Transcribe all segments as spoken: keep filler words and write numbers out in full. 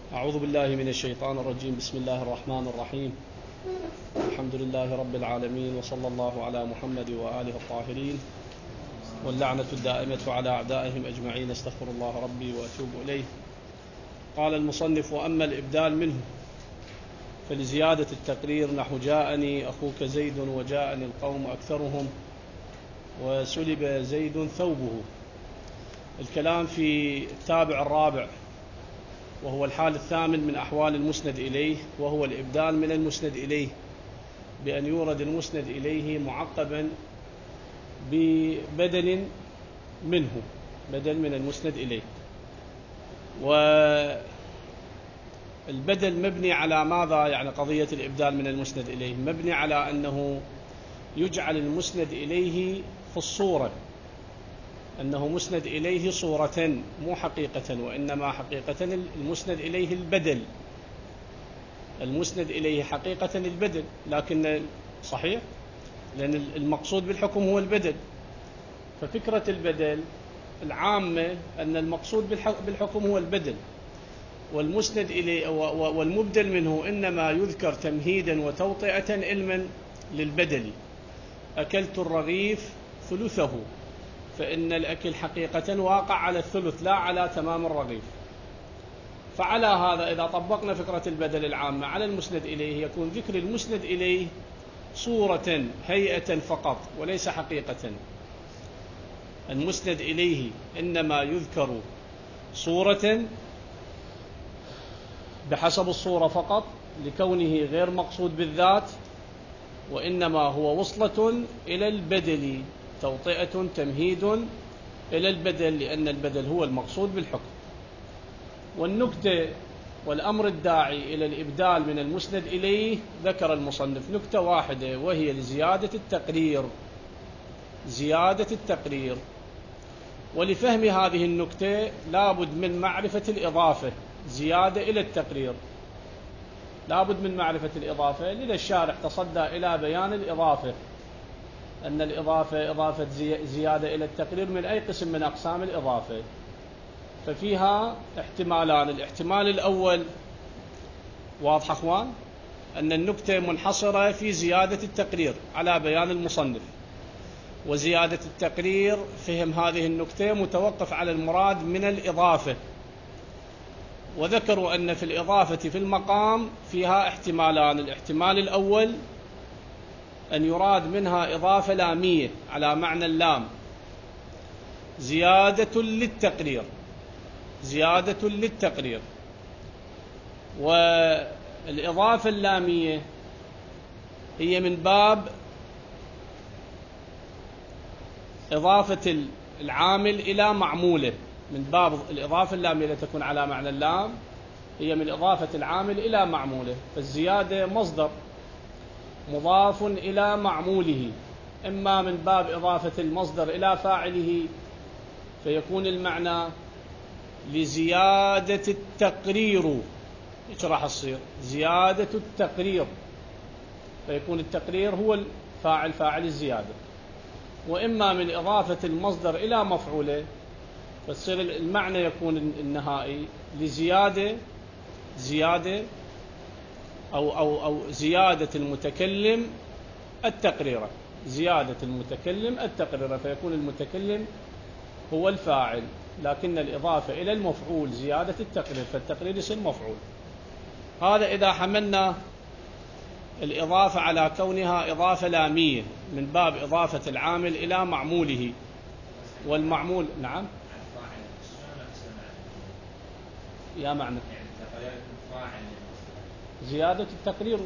أعوذ بالله من الشيطان الرجيم. بسم الله الرحمن الرحيم. الحمد لله رب العالمين، وصلى الله على محمد وآله الطاهرين، واللعنة الدائمة على أعدائهم أجمعين. استغفر الله ربي وأتوب إليه. قال المصنف: وأما الإبدال منه فلزيادة التقرير، نحو جاءني أخوك زيد وجاءني القوم أكثرهم وسلب زيد ثوبه. الكلام في التابع الرابع، وهو الحال الثامن من أحوال المسند إليه، وهو الإبدال من المسند إليه، بأن يورد المسند إليه معقبا ببدل منه، بدل من المسند إليه. والبدل مبني على ماذا؟ يعني قضية الإبدال من المسند إليه مبني على أنه يجعل المسند إليه في الصورة، أنه مسند إليه صورة مو حقيقة، وإنما حقيقة المسند إليه البدل، المسند إليه حقيقة البدل، لكن صحيح لأن المقصود بالحكم هو البدل. ففكرة البدل العامة أن المقصود بالحكم هو البدل، والمسند إليه والمبدل منه إنما يذكر تمهيدا وتوطئة علما للبدل. أكلت الرغيف ثلثه، فإن الأكل حقيقة واقع على الثلث لا على تمام الرغيف. فعلى هذا إذا طبقنا فكرة البدل العامة على المسند إليه، يكون ذكر المسند إليه صورة هيئة فقط وليس حقيقة. المسند إليه إنما يذكر صورة بحسب الصورة فقط، لكونه غير مقصود بالذات، وإنما هو وصلة إلى البدل، توطئة تمهيد إلى البدل، لأن البدل هو المقصود بالحكم. والنكتة والأمر الداعي إلى الإبدال من المسند إليه ذكر المصنف نكتة واحدة، وهي لزيادة التقرير، زيادة التقرير. ولفهم هذه النكتة لابد من معرفة الإضافة، زيادة إلى التقرير لابد من معرفة الإضافة. لذا الشارح تصدى إلى بيان الإضافة، أن الإضافة إضافة زيادة إلى التقرير من أي قسم من أقسام الإضافة؟ ففيها احتمالان. الاحتمال الأول واضح أخوان، أن النكتة منحصرة في زيادة التقرير على بيان المصنف، وزيادة التقرير فهم هذه النكتة متوقف على المراد من الإضافة. وذكروا أن في الإضافة في المقام فيها احتمالان. الاحتمال الأول أن يراد منها إضافة لامية على معنى اللام، زيادة للتقرير، زيادة للتقرير. والإضافة اللامية هي من باب إضافة العامل إلى معموله، من باب الإضافة اللامية التي تكون على معنى اللام هي من إضافة العامل إلى معموله. فالزيادة مصدر مضاف إلى معموله، إما من باب إضافة المصدر إلى فاعله فيكون المعنى لزيادة التقرير، إيش راح يصير؟ زيادة التقرير، فيكون التقرير هو الفاعل، فاعل الزيادة. وإما من إضافة المصدر إلى مفعوله، فتصير المعنى يكون النهائي لزيادة زيادة أو أو أو زيادة المتكلم التقرير، زيادة المتكلم التقرير، فيكون المتكلم هو الفاعل، لكن الإضافة إلى المفعول زيادة التقرير، فالتقرير يصير مفعول. هذا إذا حملنا الإضافة على كونها إضافة لامية من باب إضافة العامل إلى معموله، والمعمول نعم يا معنى زيادة التقرير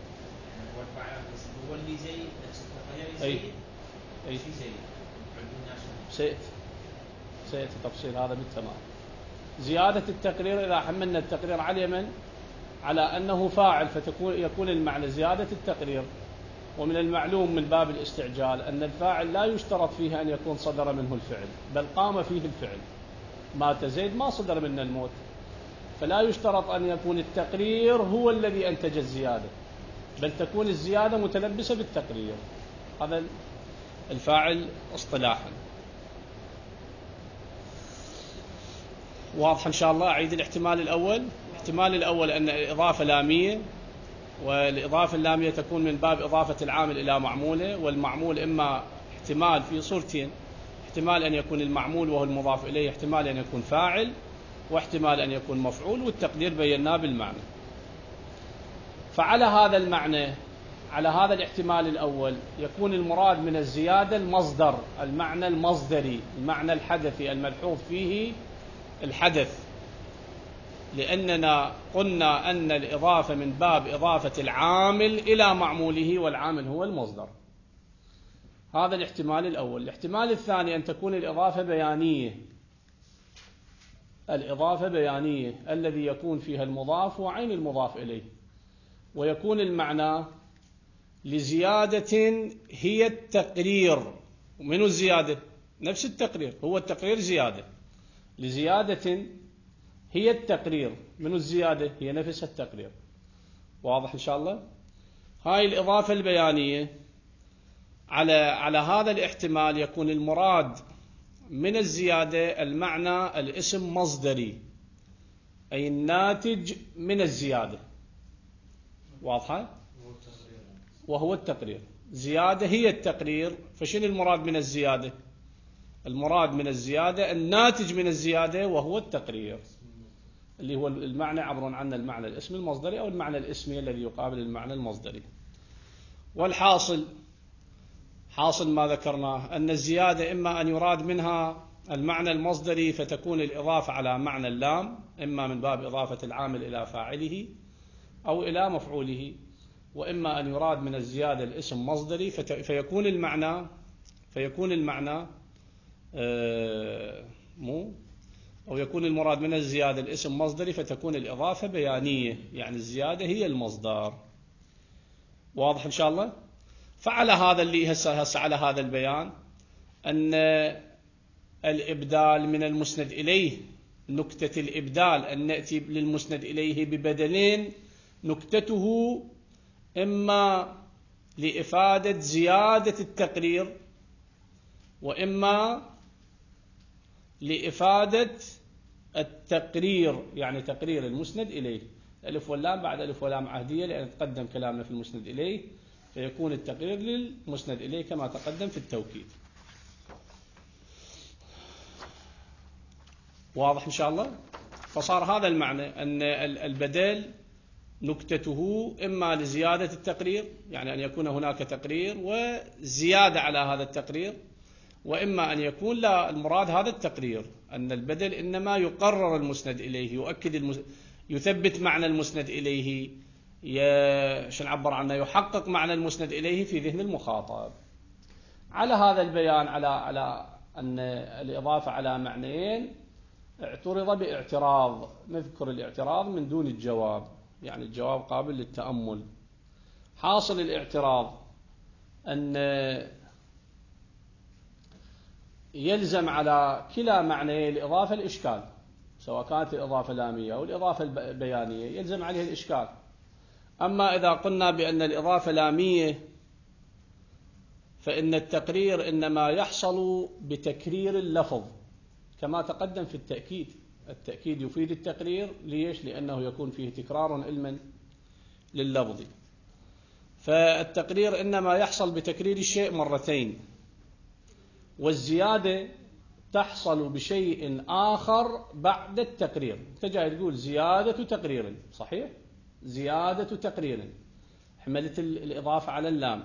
هو اللي زي أي أي سيأتي سيأتي تفصيل هذا بالتمام. زيادة التقرير إذا حملنا التقرير على من؟ على أنه فاعل، فتكون يكون المعنى زيادة التقرير. ومن المعلوم من باب الاستعجال أن الفاعل لا يشترط فيه أن يكون صدر منه الفعل، بل قام فيه الفعل. مات زيد ما صدر منه الموت، فلا يشترط أن يكون التقرير هو الذي أنتج الزيادة، بل تكون الزيادة متلبسة بالتقرير. هذا الفاعل اصطلاحا. واضح إن شاء الله. أعيد الاحتمال الأول. الاحتمال الأول أن الإضافة لامية، والإضافة اللامية تكون من باب إضافة العامل إلى معموله، والمعمول إما احتمال في صورتين: احتمال أن يكون المعمول وهو المضاف إليه، احتمال أن يكون فاعل، واحتمال أن يكون مفعول، والتقدير بيناه بالمعنى. فعلى هذا المعنى، على هذا الاحتمال الأول، يكون المراد من الزيادة المصدر، المعنى المصدري، المعنى الحدثي الملحوظ فيه الحدث، لأننا قلنا أن الإضافة من باب إضافة العامل إلى معموله، والعامل هو المصدر. هذا الاحتمال الأول. الاحتمال الثاني أن تكون الإضافة بيانية، الإضافة بيانية الذي يكون فيها المضاف وعين المضاف إليه، ويكون المعنى لزيادة هي التقرير. ومن الزيادة؟ نفس التقرير، هو التقرير زيادة، لزيادة هي التقرير. من الزيادة؟ هي نفس التقرير. واضح إن شاء الله؟ هاي الإضافة البيانية على على هذا الاحتمال يكون المراد من الزيادة المعنى الاسم مصدري، أي الناتج من الزيادة. واضحة؟ وهو التقرير. زيادة هي التقرير. فشنو المراد من الزيادة؟ المراد من الزيادة الناتج من الزيادة وهو التقرير، اللي هو المعنى عبر عنه المعنى الاسم المصدري أو المعنى الاسمي الذي يقابل المعنى المصدري. والحاصل، حاصل ما ذكرناه، أن الزيادة إما أن يراد منها المعنى المصدري فتكون الإضافة على معنى اللام، إما من باب إضافة العامل إلى فاعله أو إلى مفعوله، وإما أن يراد من الزيادة الاسم مصدري فيكون المعنى فيكون المعنى آه مو أو يكون المراد من الزيادة الاسم مصدري فتكون الإضافة بيانية، يعني الزيادة هي المصدر. واضح إن شاء الله؟ فعلى هذا اللي هسه هسه على هذا البيان أن الإبدال من المسند إليه، نكتة الإبدال أن نأتي للمسند إليه ببدلين، نكتته إما لإفادة زيادة التقرير، وإما لإفادة التقرير، يعني تقرير المسند إليه. ألف واللام بعد ألف ولام عهدية، لأن تقدم كلامنا في المسند إليه، فيكون التقرير للمسند إليه كما تقدم في التوكيد. واضح إن شاء الله؟ فصار هذا المعنى أن البدل نكتته إما لزيادة التقرير، يعني أن يكون هناك تقرير وزيادة على هذا التقرير، وإما أن يكون لا المراد هذا التقرير، أن البدل إنما يقرر المسند إليه، يؤكد المس... يثبت معنى المسند إليه، ي... شو نعبر عنه، يحقق معنى المسند إليه في ذهن المخاطب. على هذا البيان، على على أن الإضافة على معنيين، اعترض باعتراض. نذكر الاعتراض من دون الجواب، يعني الجواب قابل للتأمل. حاصل الاعتراض أن يلزم على كلا معنى الإضافة الإشكال، سواء كانت الإضافة لامية أو الإضافة البيانية، يلزم عليه الإشكال. أما إذا قلنا بأن الإضافة لامية فإن التقرير إنما يحصل بتكرير اللفظ كما تقدم في التأكيد. التأكيد يفيد التقرير، ليش؟ لأنه يكون فيه تكرار علما لللفظ. فالتقرير إنما يحصل بتكرير الشيء مرتين، والزيادة تحصل بشيء آخر بعد التقرير. أنت جاي تقول زيادة تقرير، صحيح؟ زيادة تقرير، حملت الإضافة على اللام،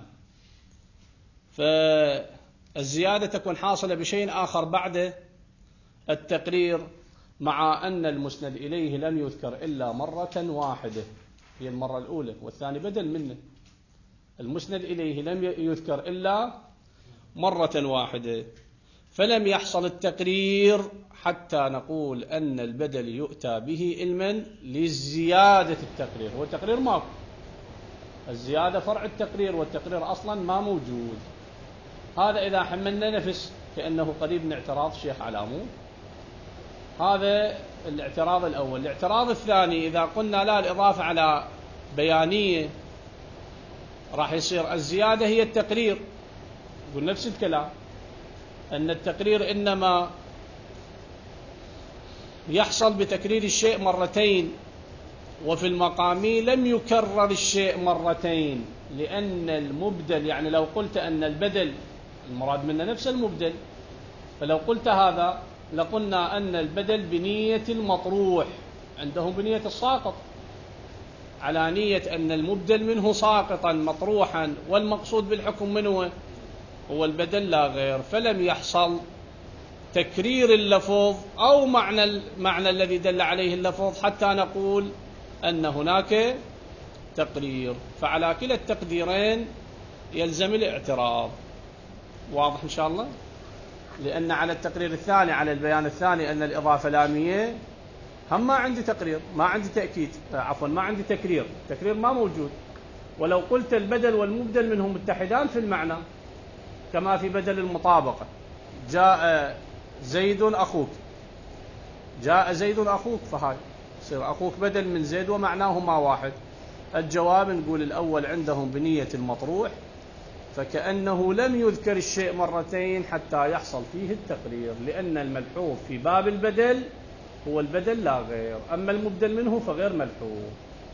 فالزيادة تكون حاصلة بشيء آخر بعد التقرير، مع أن المسند إليه لم يذكر إلا مرة واحدة، هي المرة الأولى، والثاني بدل منه. المسند إليه لم يذكر إلا مرة واحدة، فلم يحصل التقرير حتى نقول أن البدل يؤتى به علما لزيادة التقرير، والتقرير ماكو. الزيادة فرع التقرير، والتقرير أصلا ما موجود. هذا إذا حملنا نفس كأنه قريب من اعتراض الشيخ علامو. هذا الاعتراض الأول. الاعتراض الثاني، إذا قلنا لا الإضافة على بيانية راح يصير الزيادة هي التقرير، يقول نفس الكلام، أن التقرير إنما يحصل بتكرير الشيء مرتين، وفي المقامي لم يكرر الشيء مرتين، لأن المبدل يعني لو قلت أن البدل المراد منه نفس المبدل، فلو قلت هذا لقلنا أن البدل بنية المطروح، عندهم بنية الساقط، على نية أن المبدل منه ساقطا مطروحا، والمقصود بالحكم منه هو البدل لا غير، فلم يحصل تكرير اللفظ أو معنى المعنى الذي دل عليه اللفظ حتى نقول أن هناك تقرير. فعلى كلا التقديرين يلزم الاعتراض. واضح إن شاء الله؟ لأن على التقرير الثاني، على البيان الثاني أن الإضافة لامية، هم ما عندي تقرير، ما عندي تأكيد، عفوا ما عندي تكرير، تكرير ما موجود. ولو قلت البدل والمبدل منهم متحدان في المعنى كما في بدل المطابقة، جاء زيد أخوك، جاء زيد أخوك، فهاي يصير أخوك بدل من زيد ومعناهما واحد. الجواب نقول الأول عندهم بنية المطروح، فكأنه لم يذكر الشيء مرتين حتى يحصل فيه التقرير، لأن الملحوظ في باب البدل هو البدل لا غير، أما المبدل منه فغير ملحوظ.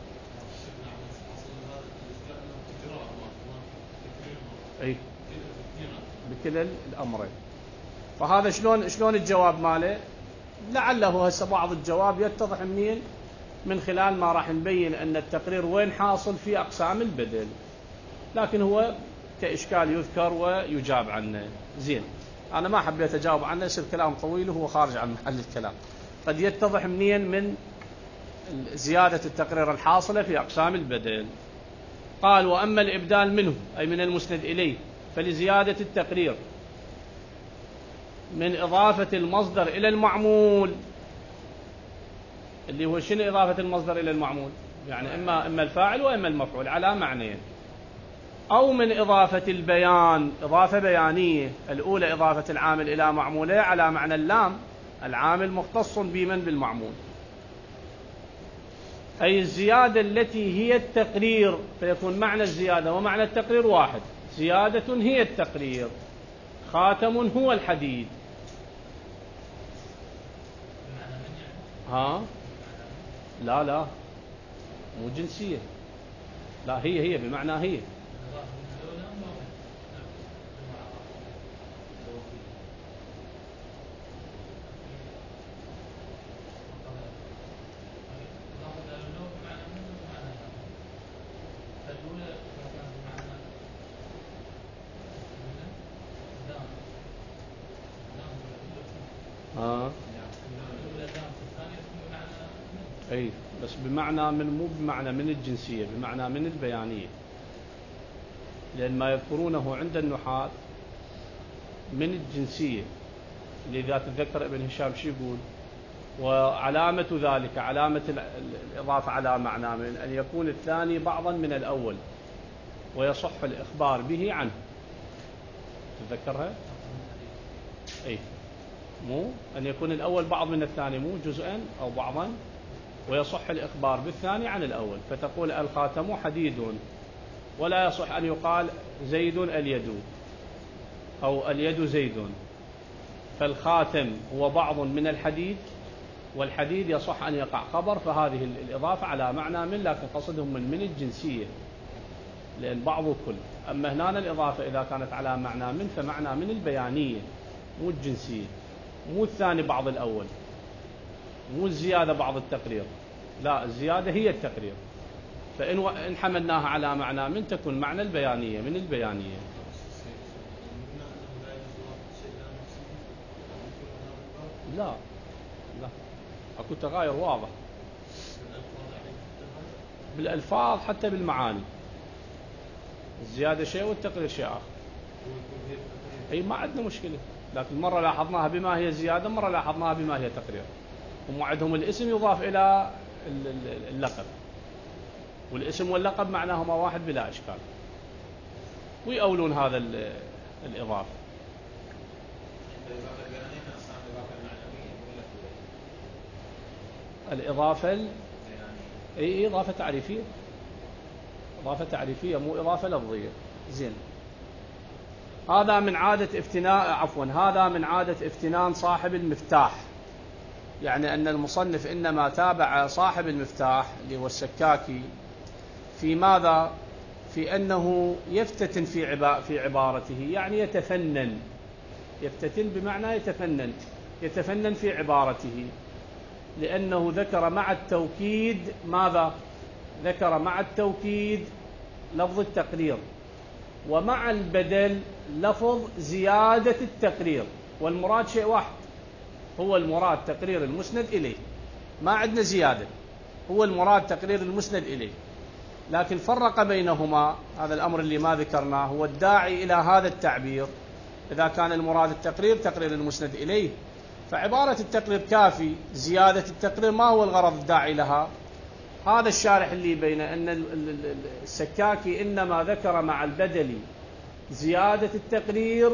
أي بكلا الأمرين. فهذا شلون شلون الجواب ماله؟ لعله هسه بعض الجواب يتضح منين؟ من خلال ما راح نبين أن التقرير وين حاصل في أقسام البدل، لكن هو كإشكال يذكر ويجاب عنه. زين، أنا ما حبيت أجاوب عنه، يصير كلام طويل وهو خارج عن محل الكلام. قد يتضح منين؟ من زيادة التقرير الحاصلة في أقسام البدل. قال: وأما الإبدال منه أي من المسند إليه فلزيادة التقرير من إضافة المصدر إلى المعمول، اللي هو شنو إضافة المصدر إلى المعمول؟ يعني إما إما الفاعل وإما المفعول على معنيين، أو من إضافة البيان، إضافة بيانية، الأولى إضافة العامل إلى معموله على معنى اللام، العامل مختص بمن؟ بالمعمول، أي الزيادة التي هي التقرير، فيكون معنى الزيادة ومعنى التقرير واحد. زيادة هي التقرير، خاتم هو الحديد. ها؟ لا لا مو جنسية، لا هي هي بمعنى هي. ها؟ أي بس بمعنى من، مو بمعنى من الجنسية، بمعنى من البيانية، لأن ما يذكرونه عند النحاة من الجنسية. لذا تذكر ابن هشام شو يقول: وعلامة ذلك، علامة الإضافة على معنى من أن يكون الثاني بعضا من الأول ويصح الإخبار به عنه. تذكرها؟ أي مو أن يكون الأول بعض من الثاني، مو جزءا أو بعضا، ويصح الإخبار بالثاني عن الأول. فتقول الخاتم حديد، ولا يصح أن يقال زيد اليد أو اليد زيد، فالخاتم هو بعض من الحديد، والحديد يصح أن يقع خبر، فهذه الإضافة على معنى من، لكن قصدهم من من الجنسية، لأن بعض كل. أما هنا الإضافة إذا كانت على معنى من فمعنى من البيانية، مو الجنسية، مو الثاني بعض الأول، مو الزيادة بعض التقرير، لا الزيادة هي التقرير. فإن حملناها على معنى من تكون معنى البيانية من البيانية. لا لا أكو تغاير واضح بالألفاظ حتى بالمعاني، الزيادة شيء والتقرير شيء آخر. أي ما عندنا مشكلة، لكن مرة لاحظناها بما هي زيادة، مرة لاحظناها بما هي تقرير. هم عندهم الاسم يضاف إلى اللقب، والاسم واللقب معناهما واحد بلا إشكال، ويأولون هذا الإضافة. الإضافة ال... أي إضافة تعريفية، إضافة تعريفية مو إضافة لفظية. زين، هذا من عادة افتناء، عفوا هذا من عادة افتنان صاحب المفتاح يعني أن المصنف إنما تابع صاحب المفتاح اللي هو السكاكي في ماذا؟ في أنه يفتتن في عبا في عبارته، يعني يتفنن. يفتتن بمعنى يتفنن، يتفنن في عبارته، لأنه ذكر مع التوكيد ماذا؟ ذكر مع التوكيد لفظ التقرير، ومع البدل لفظ زيادة التقرير، والمراد شيء واحد، هو المراد تقرير المسند إليه، ما عندنا زيادة، هو المراد تقرير المسند إليه. لكن فرق بينهما، هذا الأمر اللي ما ذكرناه هو الداعي إلى هذا التعبير. إذا كان المراد التقرير تقرير المسند إليه، فعبارة التقرير كافي، زيادة التقرير ما هو الغرض الداعي لها. هذا الشارح اللي بين أن السكاكي إنما ذكر مع البدل زيادة التقرير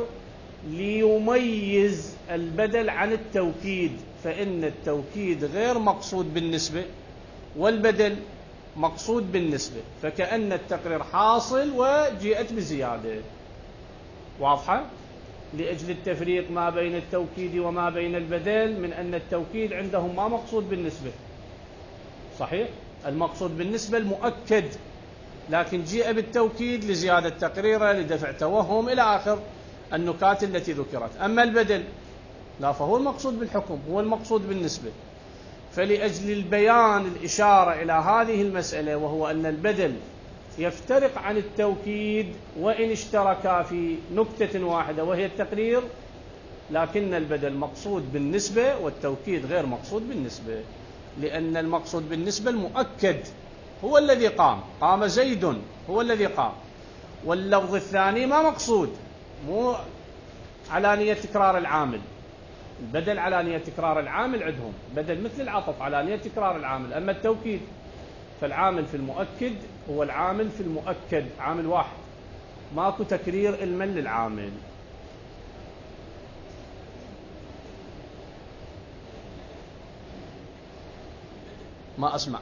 ليميز البدل عن التوكيد، فإن التوكيد غير مقصود بالنسبة والبدل مقصود بالنسبة، فكأن التقرير حاصل وجيئت بزيادة. واضحة؟ لأجل التفريق ما بين التوكيد وما بين البدل، من أن التوكيد عندهم ما مقصود بالنسبة، صحيح؟ المقصود بالنسبة المؤكد، لكن جيء بالتوكيد لزيادة تقريره، لدفع توهم، إلى آخر النكات التي ذكرت. أما البدل لا، فهو المقصود بالحكم، هو المقصود بالنسبة. فلأجل البيان الإشارة إلى هذه المسألة، وهو أن البدل يفترق عن التوكيد وإن اشتركا في نكتة واحدة وهي التقرير، لكن البدل مقصود بالنسبة والتوكيد غير مقصود بالنسبة، لأن المقصود بالنسبة المؤكد هو الذي قام، قام زيد هو الذي قام، واللفظ الثاني ما مقصود، مو على نية تكرار العامل. البدل على نية تكرار العامل عندهم، بدل مثل العطف على نية تكرار العامل. أما التوكيد فالعامل في المؤكد هو العامل في المؤكد، عامل واحد، ماكو تكرير المن للعامل. ما أسمع.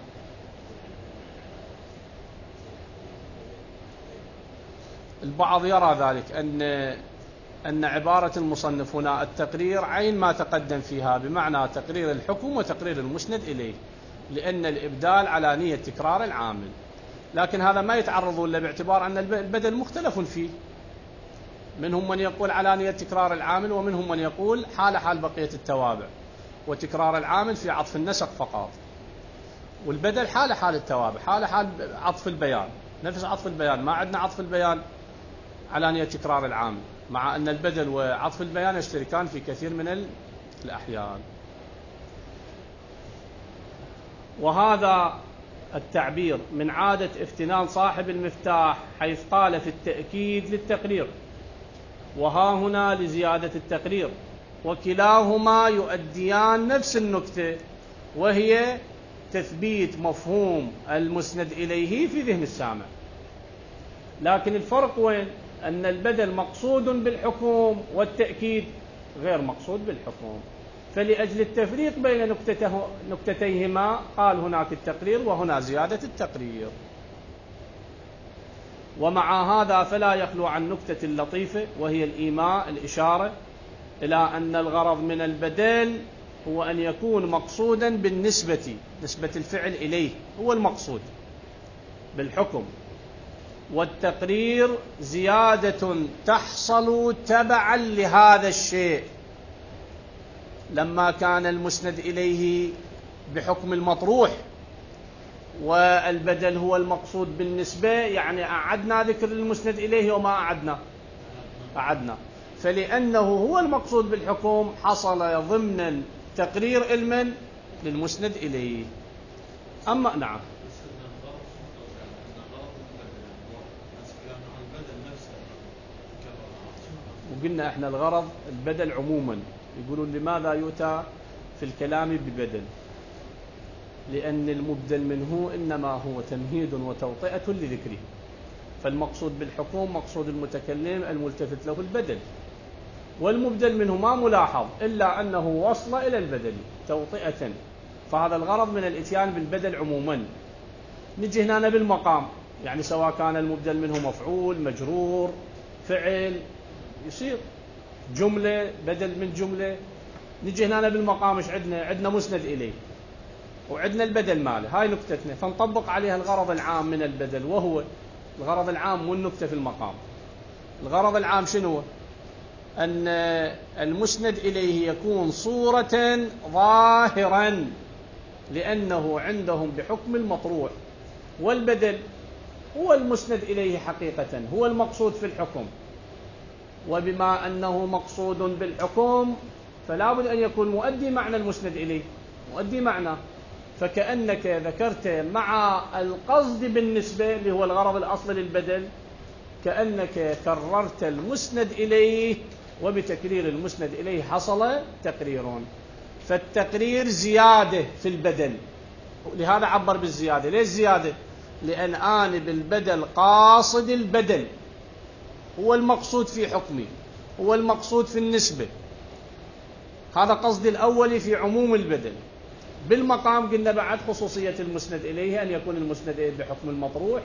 البعض يرى ذلك، أن أن عبارة المصنف هنا التقرير عين ما تقدم فيها، بمعنى تقرير الحكم وتقرير المسند إليه، لأن الإبدال على نية تكرار العامل. لكن هذا ما يتعرض إلا باعتبار أن البدل مختلف فيه، منهم من يقول على نية تكرار العامل، ومنهم من يقول حال حال بقية التوابع، وتكرار العامل في عطف النسق فقط، والبدل حال حال التوابع، حال حال عطف البيان، نفس عطف البيان. ما عندنا عطف البيان على نية تكرار العامل، مع أن البدل وعطف البيان يشتركان في كثير من الأحيان. وهذا التعبير من عادة افتنان صاحب المفتاح، حيث قال في التأكيد للتقرير، وها هنا لزيادة التقرير، وكلاهما يؤديان نفس النكتة، وهي تثبيت مفهوم المسند إليه في ذهن السامع. لكن الفرق وين؟ أن البدل مقصود بالحكم والتأكيد غير مقصود بالحكم، فلأجل التفريق بين نكتته نكتتيهما قال هناك التقرير وهنا زيادة التقرير. ومع هذا فلا يخلو عن نكتة لطيفة، وهي الإيماء، الإشارة إلى أن الغرض من البدل هو أن يكون مقصودا بالنسبة، نسبة الفعل إليه هو المقصود بالحكم، والتقرير زيادة تحصل تبعا لهذا الشيء، لما كان المسند إليه بحكم المطروح والبدل هو المقصود بالنسبة، يعني أعدنا ذكر المسند إليه وما أعدنا أعدنا فلأنه هو المقصود بالحكم حصل ضمن تقرير المن للمسند إليه. أما نعم، وقلنا احنا الغرض البدل عموما. يقولون لماذا يؤتى في الكلام ببدل؟ لأن المبدل منه إنما هو تمهيد وتوطئة لذكره، فالمقصود بالحكم مقصود المتكلم الملتفت له البدل، والمبدل منه ما ملاحظ إلا أنه وصل إلى البدل توطئة، فهذا الغرض من الإتيان بالبدل عموما. نجي هنا بالمقام، يعني سواء كان المبدل منه مفعول، مجرور، فعل، يصير جملة بدل من جملة، نجي هنا بالمقام ايش عندنا؟ عندنا مسند إليه وعندنا البدل ماله، هاي نكتتنا، فنطبق عليها الغرض العام من البدل، وهو الغرض العام مو النكتة في المقام. الغرض العام شنو؟ أن المسند إليه يكون صورة ظاهرا لأنه عندهم بحكم المطروح، والبدل هو المسند إليه حقيقة، هو المقصود في الحكم، وبما أنه مقصود بالحكم فلا بد أن يكون مؤدي معنى المسند إليه، مؤدي معنى، فكأنك ذكرت مع القصد بالنسبة اللي هو الغرض الأصلي للبدل، كأنك كررت المسند إليه، وبتكرير المسند إليه حصل تقرير، فالتقرير زيادة في البدل، لهذا عبر بالزيادة. ليش زيادة؟ لأن أنا بالبدل قاصد البدل، هو المقصود في حكمي، هو المقصود في النسبة، هذا قصدي الأول في عموم البدل. بالمقام قلنا بعد خصوصية المسند إليه أن يكون المسند إليه بحكم المطروح،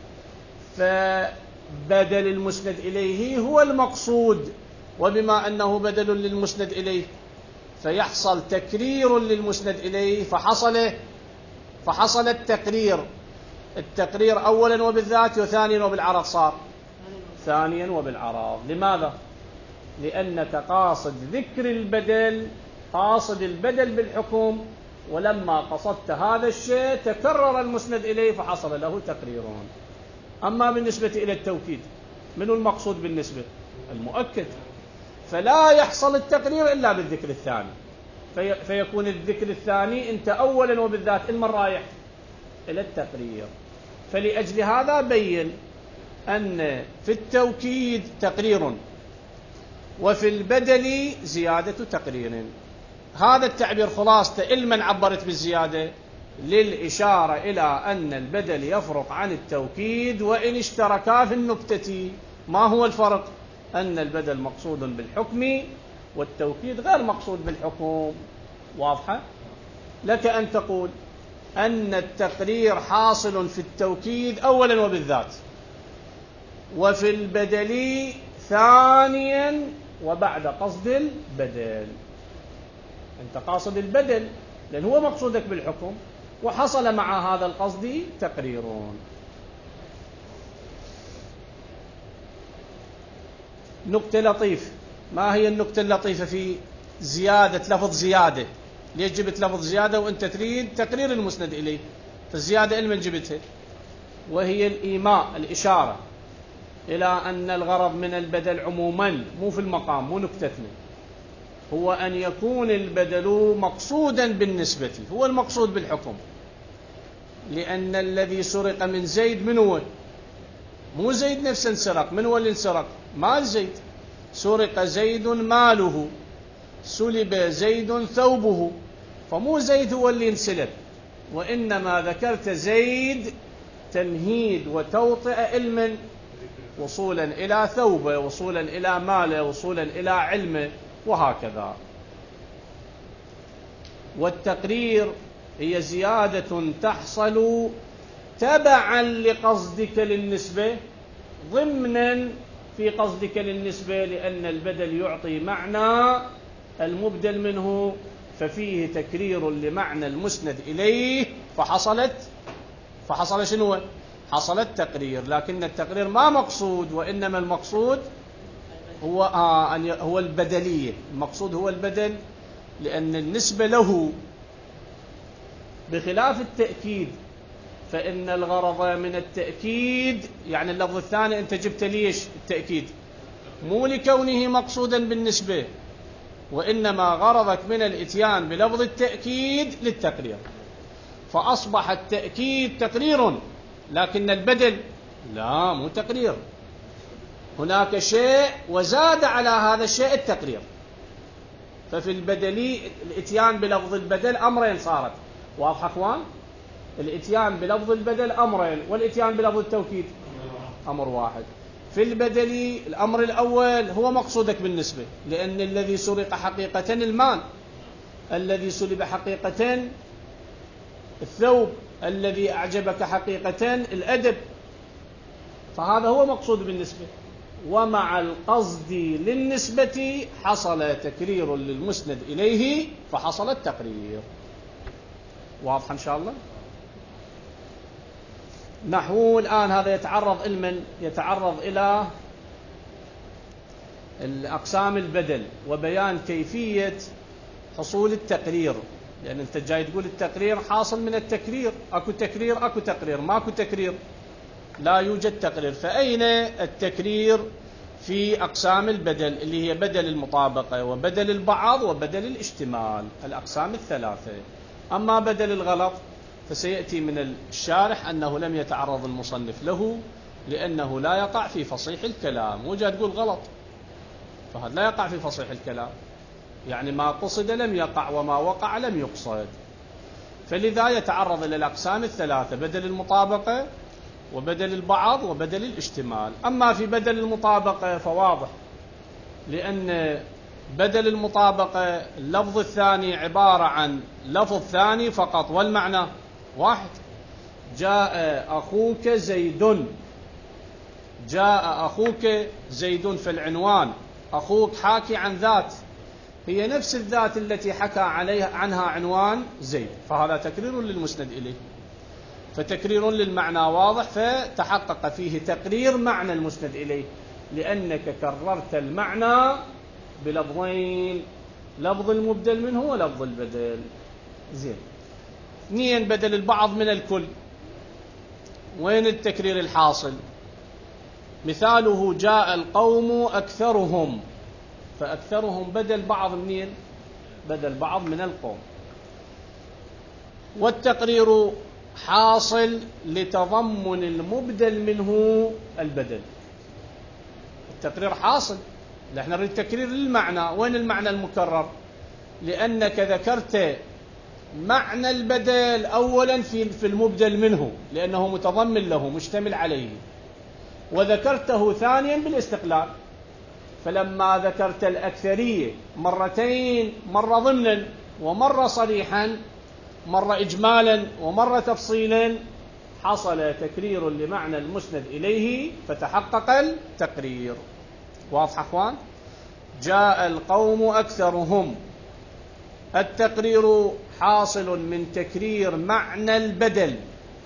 فبدل المسند إليه هو المقصود، وبما أنه بدل للمسند إليه فيحصل تكرير للمسند إليه، فحصل فحصل التقرير، التقرير أولا وبالذات وثانيا وبالعرض، صار ثانيا وبالعرض. لماذا؟ لأنك قاصد ذكر البدل، قاصد البدل بالحكم، ولما قصدت هذا الشيء تكرر المسند إليه فحصل له تقريرون. أما بالنسبة إلى التوكيد من المقصود بالنسبة؟ المؤكد، فلا يحصل التقرير إلا بالذكر الثاني، في فيكون الذكر الثاني أنت أولا وبالذات إلما رايح إلى التقرير. فلأجل هذا بين أن في التوكيد تقرير وفي البدل زيادة تقرير. هذا التعبير خلاصة إلمن عبرت بالزيادة؟ للإشارة إلى أن البدل يفرق عن التوكيد وإن اشتركا في النكتة. ما هو الفرق؟ أن البدل مقصود بالحكم والتوكيد غير مقصود بالحكم. واضحة؟ لك أن تقول أن التقرير حاصل في التوكيد أولا وبالذات، وفي البدل ثانيا وبعد قصد البدل. أنت قاصد البدل لأن هو مقصودك بالحكم، وحصل مع هذا القصد تقريرون. نكتة لطيفة. ما هي النكتة اللطيفة في زيادة لفظ زيادة؟ ليش جبت لفظ زيادة وأنت تريد تقرير المسند إليه؟ فالزيادة إلمن جبتها؟ وهي الإيماء، الإشارة إلى أن الغرض من البدل عموما مو في المقام، مو نكتتنا، هو أن يكون البدل مقصودا بالنسبة، هو المقصود بالحكم. لأن الذي سرق من زيد من هو؟ مو زيد نفسه انسرق، من هو اللي انسرق؟ مال زيد. سرق زيد ماله، سلب زيد ثوبه، فمو زيد هو اللي انسلب، وإنما ذكرت زيد تمهيد وتوطئة علما، وصولا إلى ثوبه، وصولا إلى ماله، وصولا إلى علمه، وهكذا. والتقرير هي زيادة تحصل تبعا لقصدك للنسبة، ضمنا في قصدك للنسبة، لأن البدل يعطي معنى المبدل منه، ففيه تكرير لمعنى المسند إليه، فحصلت فحصل شنو؟ حصل التقرير. لكن التقرير ما مقصود، وإنما المقصود هو آه هو البدلية، المقصود هو البدل، لأن النسبة له، بخلاف التأكيد فإن الغرض من التأكيد، يعني اللفظ الثاني أنت جبت ليش التأكيد؟ مو لكونه مقصودا بالنسبة، وإنما غرضك من الإتيان بلفظ التأكيد للتقرير، فأصبح التأكيد تقرير، لكن البدل لا، مو تقرير، هناك شيء وزاد على هذا الشيء التقرير. ففي البدل الإتيان بلفظ البدل أمرين صارت. واضح أخوان؟ الإتيان بلفظ البدل أمرين، والإتيان بلفظ التوكيد أمر واحد. في البدل الأمر الأول هو مقصودك بالنسبة، لأن الذي سرق حقيقة المال، الذي سلب حقيقة الثوب، الذي أعجبك حقيقة الأدب، فهذا هو مقصود بالنسبة. ومع القصد للنسبة حصل تكرير للمسند إليه فحصل التقرير. واضح إن شاء الله؟ نحو الآن هذا يتعرض إلمن يتعرض إلى الأقسام البدل وبيان كيفية حصول التقرير، لأن أنت جاي تقول التقرير حاصل من التكرير، أكو تكرير أكو تقرير، ماكو تكرير لا يوجد تقرير. فأين التكرير في أقسام البدل اللي هي بدل المطابقة وبدل البعض وبدل الاشتمال، الأقسام الثلاثة. أما بدل الغلط فسيأتي من الشارح أنه لم يتعرض المصنف له لأنه لا يقع في فصيح الكلام. وجاء تقول غلط، فهذا لا يقع في فصيح الكلام، يعني ما قصد لم يقع وما وقع لم يقصد. فلذا يتعرض إلى الأقسام الثلاثة: بدل المطابقة وبدل البعض وبدل الاشتمال. أما في بدل المطابقة فواضح، لأن بدل المطابقة اللفظ الثاني عبارة عن لفظ ثاني فقط والمعنى واحد. جاء أخوك زيد، جاء أخوك زيد في العنوان، أخوك حاكي عن ذات هي نفس الذات التي حكى عليها عنها عنوان زيد، فهذا تكرير للمسند إليه، فتكرير للمعنى واضح، فتحقق فيه تقرير معنى المسند إليه لأنك كررت المعنى بلفظين، لفظ المبدل منه ولفظ البدل. زين. اثنين، بدل البعض من الكل. وين التكرير الحاصل؟ مثاله: جاء القوم أكثرهم، فأكثرهم بدل بعض منين؟ بدل بعض من القوم. والتقرير حاصل لتضمن المبدل منه البدل. التقرير حاصل، نحن نريد تكرير للمعنى. وين المعنى المكرر؟ لأنك ذكرت معنى البدل أولا في في المبدل منه لأنه متضمن له مشتمل عليه، وذكرته ثانيا بالاستقلال. فلما ذكرت الأكثرية مرتين، مرة ضمنا ومرة صريحا، مرة إجمالا ومرة تفصيلا، حصل تكرير لمعنى المسند إليه فتحقق التقرير. واضح أخوان؟ جاء القوم أكثرهم، التقرير حاصل من تكرير معنى البدل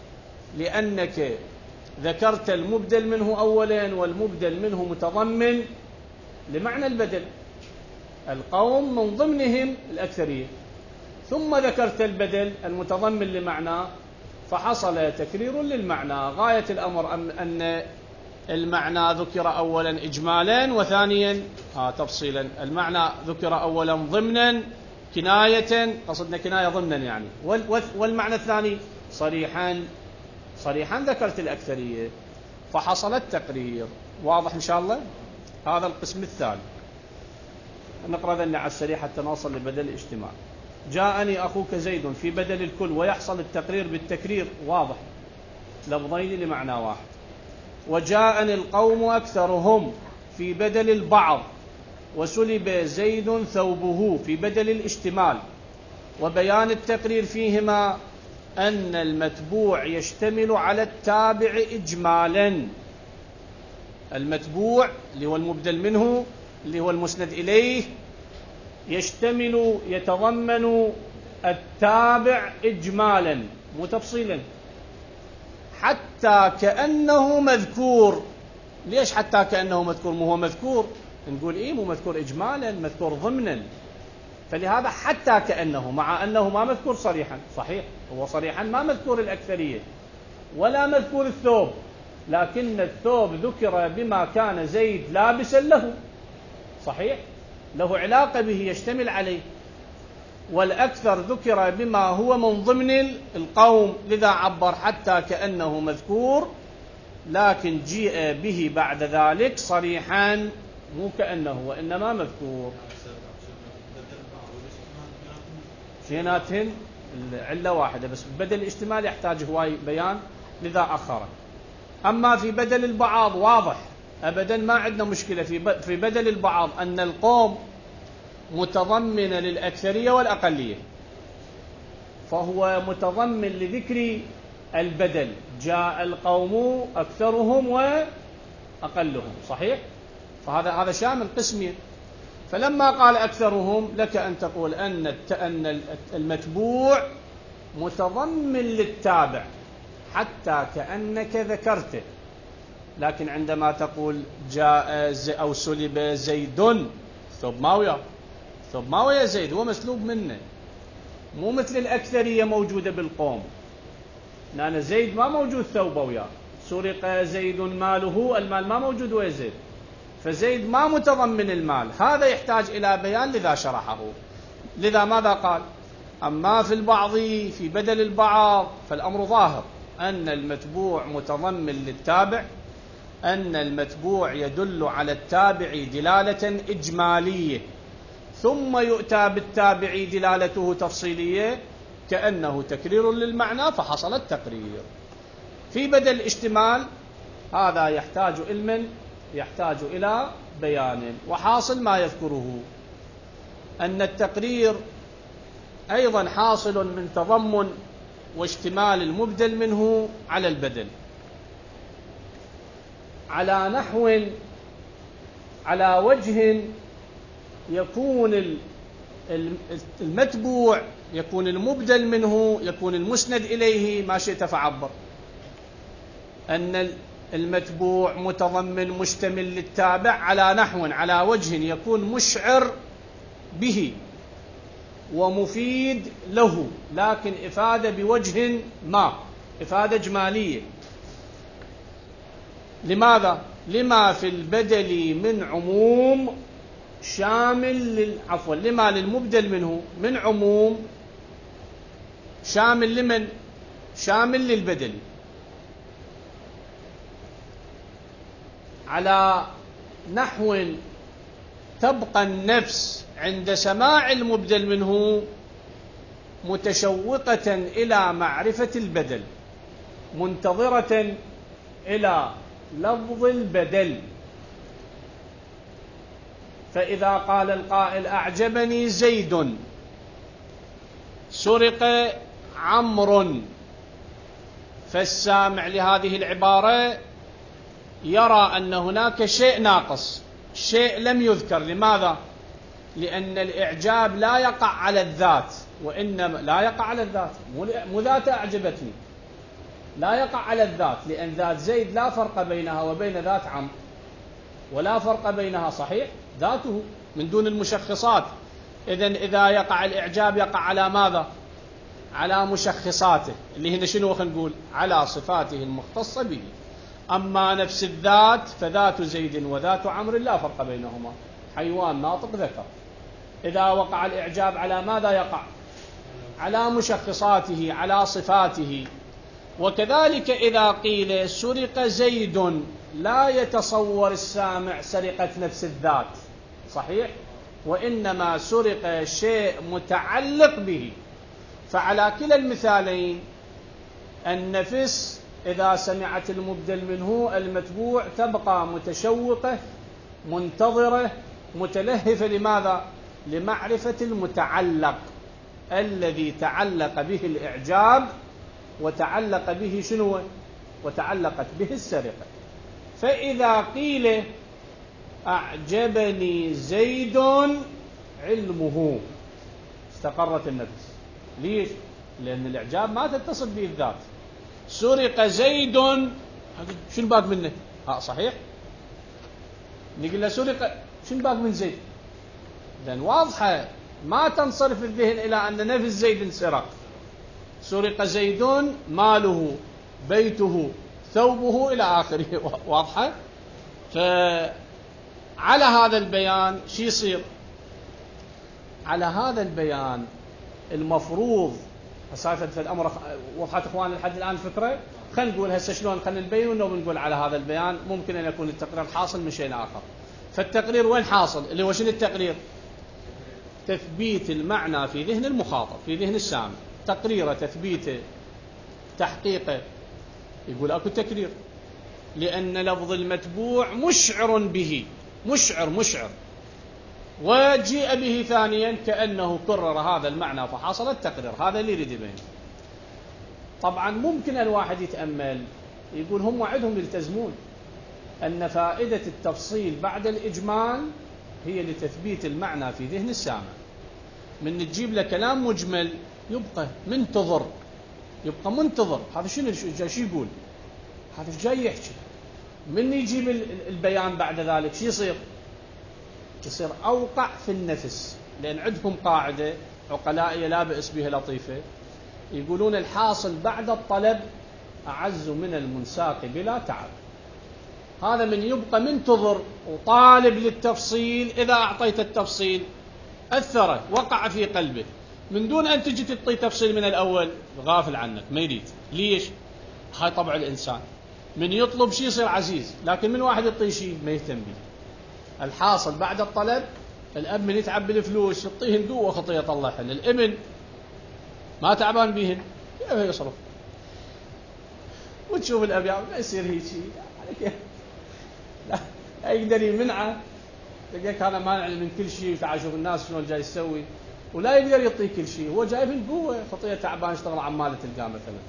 لأنك ذكرت المبدل منه أولا والمبدل منه متضمن لمعنى البدل. القوم من ضمنهم الأكثرية، ثم ذكرت البدل المتضمن لمعنى فحصل تكرير للمعنى. غاية الأمر أن المعنى ذكر أولا إجمالا وثانيا آه تفصيلا. المعنى ذكر أولا ضمنا كناية، قصدنا كناية ضمنا يعني، والمعنى الثاني صريحا، صريحا ذكرت الأكثرية فحصل التقرير. واضح إن شاء الله؟ هذا القسم الثاني. نقرأ ذني على السريع حتى نوصل لبدل الاجتماع. جاءني أخوك زيد في بدل الكل ويحصل التقرير بالتكرير، واضح، لفظين لمعنى واحد. وجاءني القوم أكثرهم في بدل البعض، وسلب زيد ثوبه في بدل الاشتمال. وبيان التقرير فيهما أن المتبوع يشتمل على التابع إجمالا. المتبوع اللي هو المبدل منه اللي هو المسند إليه يشتمل يتضمن التابع إجمالا مو تفصيلا، حتى كأنه مذكور. ليش حتى كأنه مذكور؟ مو هو مذكور، نقول إيه مو مذكور إجمالا، مذكور ضمنا. فلهذا حتى كأنه، مع أنه ما مذكور صريحا. صحيح هو صريحا ما مذكور الأكثرية ولا مذكور الثوب، لكن الثوب ذكر بما كان زيد لابسا له، صحيح له علاقة به يشتمل عليه. والأكثر ذكر بما هو من ضمن القوم، لذا عبر حتى كأنه مذكور، لكن جيء به بعد ذلك صريحا مو كأنه وإنما مذكور. شيناتهن العلة واحدة، بس بدل الاجتمال يحتاج هواي بيان لذا أخره. أما في بدل البعض واضح أبدا ما عندنا مشكلة. في بدل البعض أن القوم متضمن للأكثرية والأقلية، فهو متضمن لذكر البدل. جاء القوم أكثرهم وأقلهم، صحيح؟ فهذا هذا شامل قسمين. فلما قال أكثرهم لك أن تقول أن أن المتبوع متضمن للتابع حتى كأنك ذكرته، لكن عندما تقول جاء أو سلب زيد، ثوب ما وياه، ثوب ما ويا زيد، هو مسلوب منه، مو مثل الأكثرية موجودة بالقوم، لأن زيد ما موجود ثوبه وياه، سرق زيد ماله، المال ما موجود ويا زيد، فزيد ما متضمن المال، هذا يحتاج إلى بيان لذا شرحه. لذا ماذا قال؟ أما في البعض في بدل البعض فالأمر ظاهر أن المتبوع متضمن للتابع، أن المتبوع يدل على التابع دلالة إجمالية، ثم يؤتى بالتابع دلالته تفصيلية كأنه تكرير للمعنى فحصل التقرير. في بدل الاشتمال هذا يحتاج علما، يحتاج إلى بيان، وحاصل ما يذكره أن التقرير أيضا حاصل من تضمن واشتمال المبدل منه على البدل، على نحو على وجه يكون المتبوع، يكون المبدل منه، يكون المسند إليه، ما شئت فعبر، أن المتبوع متضمن مشتمل للتابع على نحو على وجه يكون مشعر به ومفيد له، لكن إفادة بوجه ما، إفادة إجمالية. لماذا؟ لما في البدل من عموم شامل لل... عفوا لما للمبدل منه من عموم شامل لمن؟ شامل للبدل، على نحو تبقى النفس عند سماع المبدل منه متشوقة إلى معرفة البدل، منتظرة إلى لفظ البدل. فإذا قال القائل أعجبني زيد، سرق عمرو، فالسامع لهذه العبارة يرى أن هناك شيء ناقص، شيء لم يذكر. لماذا؟ لأن الإعجاب لا يقع على الذات، وإنما لا يقع على الذات، مو ذات أعجبتني، لا يقع على الذات، لأن ذات زيد لا فرق بينها وبين ذات عمرو، ولا فرق بينها، صحيح، ذاته من دون المشخصات. إذن إذا يقع الإعجاب يقع على ماذا؟ على مشخصاته، اللي هنا شنو خلينا نقول؟ على صفاته المختصة به. أما نفس الذات فذات زيد وذات عمرو لا فرق بينهما، حيوان ناطق ذكر. إذا وقع الإعجاب على ماذا يقع؟ على مشخصاته، على صفاته. وكذلك إذا قيل سرق زيد لا يتصور السامع سرقة نفس الذات، صحيح، وإنما سرق شيء متعلق به. فعلى كلا المثالين النفس إذا سمعت المبدل منه المتبوع تبقى متشوقة منتظرة متلهفة، لماذا؟ لمعرفة المتعلق الذي تعلق به الإعجاب، وتعلق به شنو؟ وتعلقت به السرقة. فإذا قيل أعجبني زيد علمه، استقرت النفس. ليش؟ لأن الإعجاب ما تتصل به الذات. سرق زيد، شنو باق منه؟ ها صحيح، نقول له سرق، شنو باق من زيد؟ لأن واضحة ما تنصرف الذهن إلى أن نفس زيد انسرق. سرق زيد ماله، بيته، ثوبه، إلى آخره، واضحة. فعلى هذا البيان شو يصير؟ على هذا البيان المفروض مسافة الأمر وضحت إخوان لحد الآن الفكرة. خلينا نقول هسه شلون خلينا نبين، ونقول على هذا البيان ممكن أن يكون التقرير حاصل من شيء آخر. فالتقرير وين حاصل؟ اللي هو شنو التقرير؟ تثبيت المعنى في ذهن المخاطب، في ذهن السامع، تقريره، تثبيته، تحقيقه. يقول اكو تكرير لأن لفظ المتبوع مشعر به، مشعر مشعر، وجيء به ثانيا كأنه كرر هذا المعنى فحصل التقرير. هذا اللي يريد يبين. طبعا ممكن الواحد يتأمل يقول هم وعدهم يلتزمون، أن فائدة التفصيل بعد الإجمال هي لتثبيت المعنى في ذهن السامع. من تجيب له كلام مجمل يبقى منتظر، يبقى منتظر هذا شنو جاي شو يقول، هذا ايش جاي يحكي. من يجيب البيان بعد ذلك شو يصير؟ يصير أوقع في النفس، لأن عندهم قاعدة عقلائية لا بأس بها لطيفة، يقولون الحاصل بعد الطلب أعز من المنساق بلا تعب. هذا من يبقى منتظر وطالب للتفصيل، إذا أعطيت التفصيل أثره وقع في قلبه، من دون أن تجي تعطي تفصيل من الأول غافل عنك ما يريد. ليش؟ هاي طبع الإنسان، من يطلب شيء يصير عزيز، لكن من واحد يعطيه شيء ما يهتم به. الحاصل بعد الطلب، الأب من يتعب بالفلوس يعطيهن قوة خطية يطلعهن، الابن ما تعبان بيهن يصرف. وتشوف الأب ما يصير هيك شيء لا يقدر يمنعه، تلقاك هذا مانع من كل شيء، وتعال شوف الناس شنو جاي يسوي، ولا يقدر يعطيه كل شيء، هو جايب قوة خطية تعبان يشتغل عمالة تلقاه مثلا،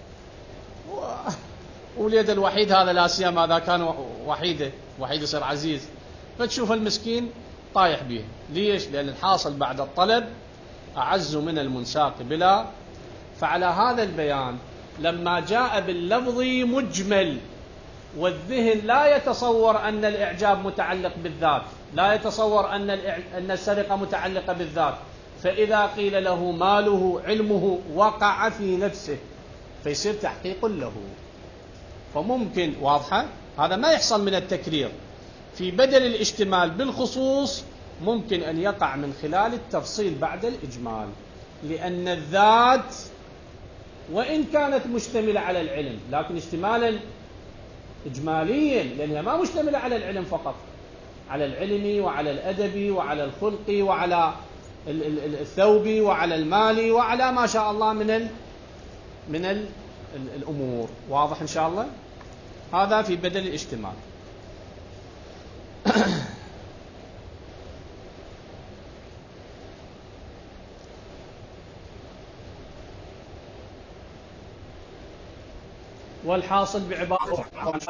واليد الوحيد هذا لا سيما اذا كان وحيده وحيد يصير عزيز، فتشوف المسكين طايح به. ليش؟ لأن الحاصل بعد الطلب أعز من المنساق بلا. فعلى هذا البيان لما جاء باللفظ مجمل والذهن لا يتصور أن الإعجاب متعلق بالذات، لا يتصور أن أن السرقة متعلقة بالذات، فإذا قيل له ماله علمه وقع في نفسه فيصير تحقيق له. فممكن واضحة هذا ما يحصل من التكرير، في بدل الاشتمال بالخصوص ممكن أن يقع من خلال التفصيل بعد الإجمال، لأن الذات وإن كانت مشتملة على العلم لكن اشتمالا إجماليا، لأنها ما مشتملة على العلم فقط، على العلم وعلى الأدب وعلى الخلق وعلى الثوب وعلى المال وعلى ما شاء الله من ال من ال الأمور. واضح إن شاء الله؟ هذا في بدل الاشتمال. والحاصل بعبارة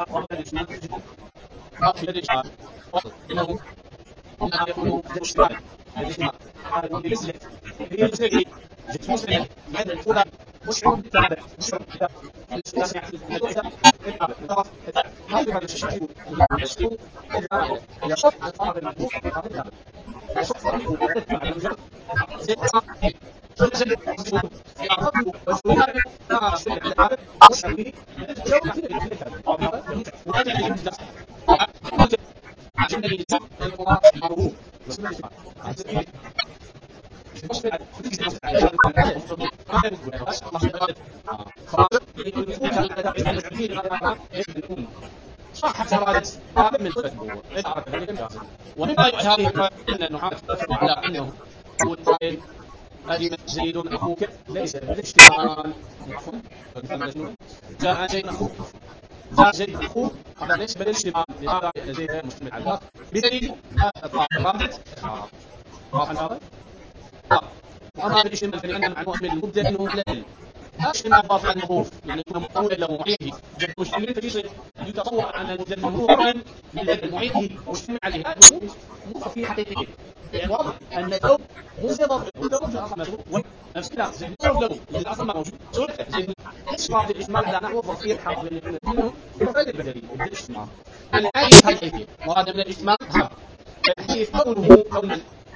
صح سرادة هذا من الفتوى إذا ذلك جازم. ومما هذه أن النحاة اتفقوا على أنه هو القائل أجل زيد أخوك ليس بالاشتمال، عفوا جاء زيد أخوك، جاء زيد أخوك هذا ليس بالاشتمال، لماذا؟ لأن زيد مشتمل على الآخر بدليل الطاقة. واضح هذا؟ وأما بالاشتمال فلأن معنوه من المبدأ أنه على العلم، اشتمال اضاف عن الموقوف يعني يكون مقول له محيطه مشتمل فيصير يتصور ان المبدل مقرن من محيطه مشتمل عليه، هذا مو في حقيقيه، يعني واضح ان الثوب مو زي ضرب الثوب اصلا مسروق نفس الكلام زي الضرب له اللي اصلا ما موجود صورته زي اسمه الاشمال على نحو ظرفيه حاضر منه مفرد البدلي بالاشتمال. الحديث هذه مراد من الاشتمال هذا الحديث كونه كون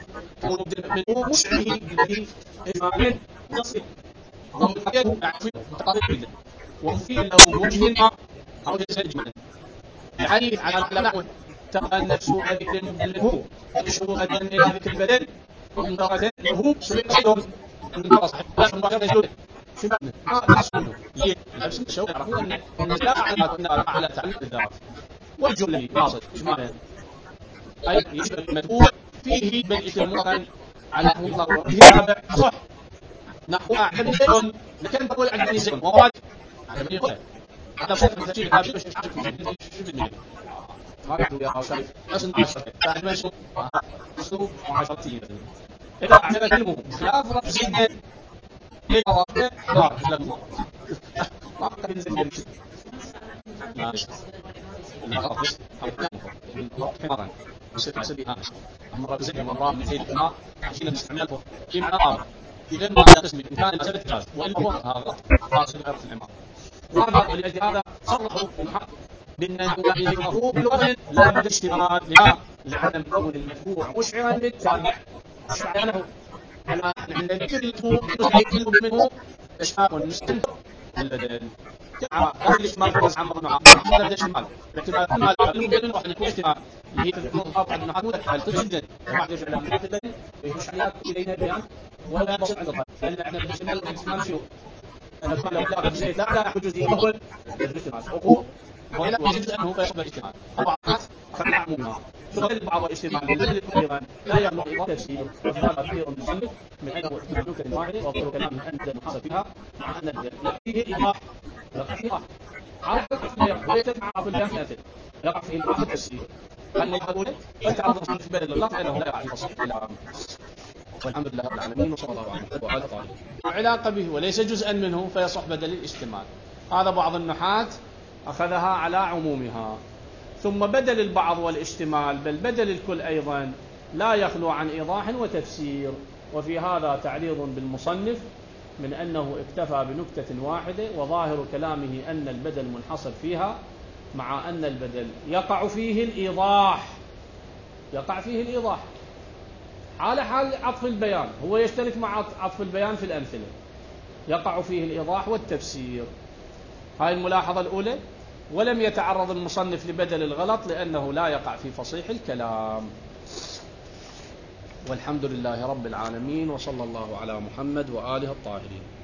من مشعره بالذي اجمالا نصيب ومفيده أعفو متقاطع جدا ومفيد له وجه أو جسد إجمالا. الحديث على نحو ترى النفس هذه المدلله تشعر أن إلى ذكر البدن منطقة له سبيل من صحيح لا مباشرة يسود في معنى ما تحصله ليه؟ نفس الشوق يعرفون أن النزاع على على تعلق الذات والجملة واصل إجمالا أي يشبه المدفوع فيه بل إتماما على مطلق وجه تابع صح نحو أعجبني زيد لكن تقول أعجبني زيد وهو أعجبني قلت هذا صفة من تفسير الكافي بس يشعر في ما يحدو يا شريف أصل عشرة فأعجبني شو أصله وعشرتي إذا أعجب كلمه خلاف رب زيد ليه أرافق حوار مثل المرة ما أعجبني زيد لا يشتغل الغلط بس أو بالضبط حمارا يصير حسب هامش أمر بزي مرة من زي الحمار عشان نستعمله في معنى غير ما هذا قسم إن كان مسألة جاز وإلا هو هذا خاص بغير الحمار. وهذا ولأجل هذا صرحوا المحقق بأن المفهوم بلغة لا بد اشتمال لها لعدم كون المتبوع مشعرا بالتابع مشعرا له على عند ذكر المتبوع يطلب منه إشعار مستنفر البدل كما هذا الاشتمال هو عن مع هذا الاشتمال باعتبار كل ما يعلم راح يكون اشتمال اللي هي تكون بعض النحوات حالة جدا وبعد يرجع لها البدل يشعر إلينا بيان ولا بسيط عند الله لأن احنا بالاشتمال الاستمال شو أنا كل لا بزيت لا لا جزئي أول الاجتماع حقوق ولا يجوز أنه فيصبح الاجتماع طبعا خلع عموما سؤال بعض الاجتماع للبلد أيضا لا يبلغ إضافة تفسير وهذا كثير من المصنف من أنه يستعملون كلمة واحدة وأفضل كلامه أن المحصل فيها مع أن لا فيه إيضاح لا فيه إيضاح على ويتبع في البيان الآتي يقع فيه إيضاح التفسير هل يقول فلتعرض في البلد اللغة لأنه لا يقع في تصحيح الكلام والحمد لله رب العالمين وصلى الله على محمد وعلى آله وعلاقة به وليس جزءا منه فيصح بدل الاجتمال. هذا بعض النحاة أخذها على عمومها. ثم بدل البعض والاشتمال بل بدل الكل أيضا لا يخلو عن إيضاح وتفسير. وفي هذا تعريض بالمصنف من أنه اكتفى بنكتة واحدة وظاهر كلامه أن البدل منحصر فيها مع أن البدل يقع فيه الإيضاح يقع فيه الإيضاح على حال عطف البيان هو يشترك مع عطف البيان في الأمثلة يقع فيه الإيضاح والتفسير. هاي الملاحظة الأولى. ولم يتعرض المصنف لبدل الغلط لأنه لا يقع في فصيح الكلام. والحمد لله رب العالمين وصلى الله على محمد وآله الطاهرين.